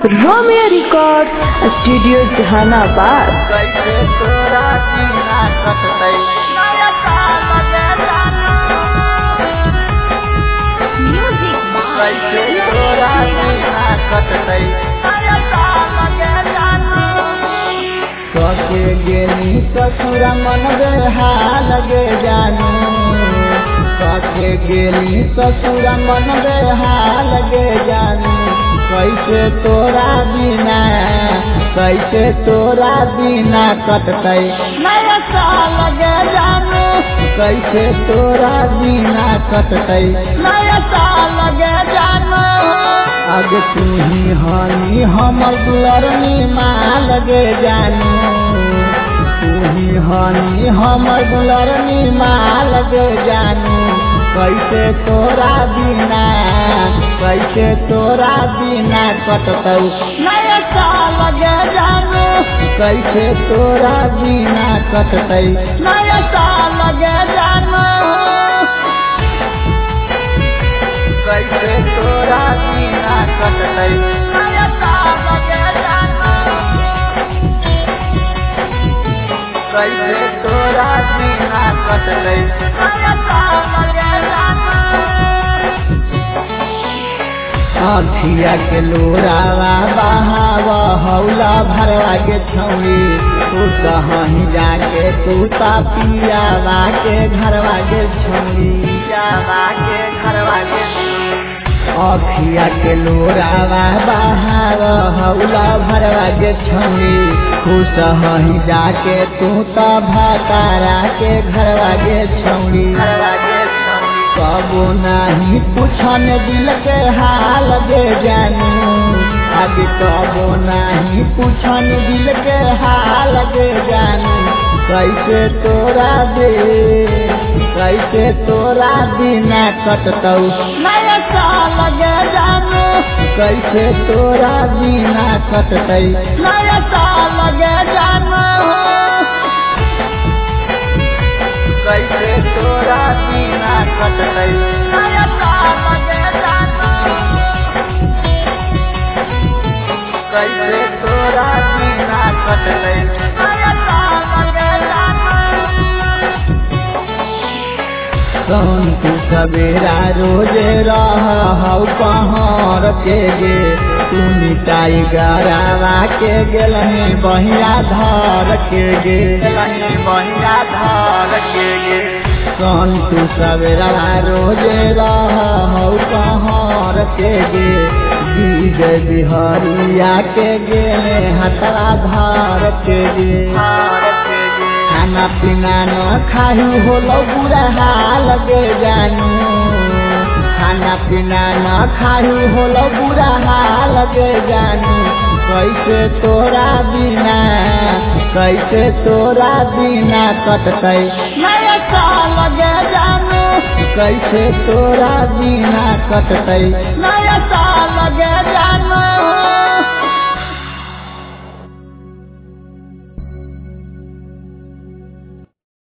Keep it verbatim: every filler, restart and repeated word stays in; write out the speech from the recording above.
Romeo record studio Jehanabad. कैसे तोरा जीना कटतै नया साल म्यूजिक कैसे तोरा जीना कटतै नया साल सके गेनी ससुर मन बेहाल गे जानू सके गेनी ससुर मन बेहाल गे जानू कैसे तोरा बिना कैसे तोरा बिना कटतै नया साल गे जानू कैसे तोरा बिना कटतै नया साल गे जानू अग तू ही हानि हमर दुलरनी माल गे जानू तू ही हानि हमर दुलरनी माल गे जानू कैसे तोरा बिना कैसे तोरा बिना कटतौ नया साल गे जानू कैसे तोरा बिना कटतै नया साल गे जानू कैसे तोरा बिना कटतै नया साल गे जानू कैसे तोरा बिना कटतै नया साल गे अखिया के लोरावा बहावा हौला भरवा के छौड़ी तू कहीं जाके तू पियावा के घरवा के छौड़ी पियावा के घरवा के अखिया के लोरावा बहावा हौला भरवा के छौड़ी खुश हहीं जाके तू भातारा के घरवा के छौड़ी घरवा के कबो नहीं पूछन दिल के हाल गे जानू आगे कबो नहीं पूछन दिल के हाल गे जानू कैसे तोरा दे कैसे तोरा बिना कटतौ नया साल गे जानू कैसे तोरा बिना कटतै नया साल गे जानू कैसे तोरा बिना कटतै नया साल गे जानू कैसे तोरा बिना कटतै नया साल गे जानू कौन तू सवेरा रोजे रहौ कहर के गे तू मिटाई गरावा के गेलनी बहिया धर के गे गेलनी बहिया धर के गे कौन तू सवेरा रोजे रहौ कहर के गे बीज बिहरिया के गेले हतरा धर के गे खाना पीना न खाही होलो बुरा हाल गे जानू खाना पीना न खाही होलो बुरा हाल गे जानू कैसे तोरा बिना कैसे तोरा बिना कटतै नया साल गे जानू कैसे तोरा बिना कटतै नया साल गे जानू।